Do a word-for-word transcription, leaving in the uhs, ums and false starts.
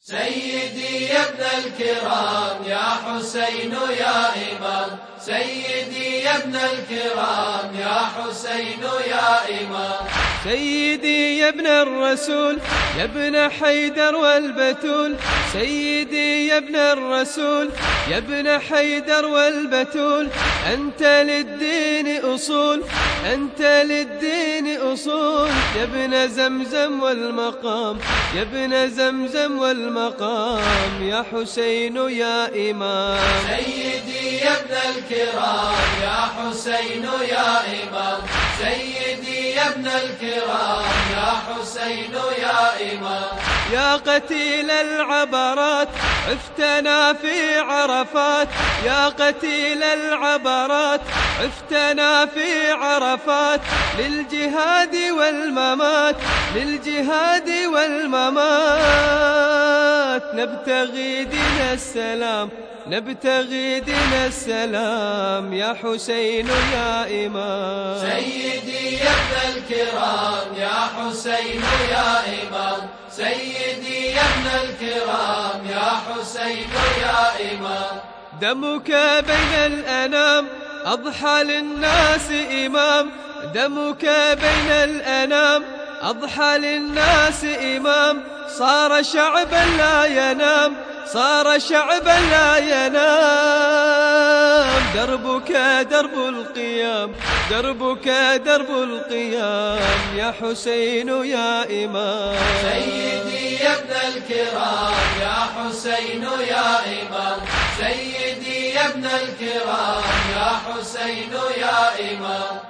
سيدي يا ابن الكرام يا حسين يا إمام، سيدي يا ابن الكرام يا حسين يا إمام. سيدي يا ابن الرسول يا ابن حيدر والبتول، سيدي يا ابن الرسول يا ابن حيدر والبتول. أنت للدين أصول، أنت للدين أصول. يا ابن زمزم والمقام، يا ابن زمزم والمقام. يا حسين يا إمام. سيدي يا ابن الكرام يا حسين يا إمام، سيدي يا ابن الكرام يا حسين يا إمام. يا قتيل العبرات عفتنا في عرفات، يا قتيل العبرات عفتنا في عرفات. للجهاد والممات، للجهاد والممات. نبتغي دين السلام، نبتغي دين السلام. يا حسين يا إمام. سيدي يا ابن الكرام يا حسين يا إمام، سيدي يا ابن الكرام يا حسين يا إمام. دمك بين الأنام أضحى للناس إمام، دمك بين الأنام أضحى للناس إمام. صار شعبا لا ينام، صار شعبا لا ينام. دربك درب القيام، دربك درب القيام. يا حسين يا إمام. سيدي يا ابن الكرام يا حسين يا إمام، سيدي يا ابن الكرام يا حسين يا إمام.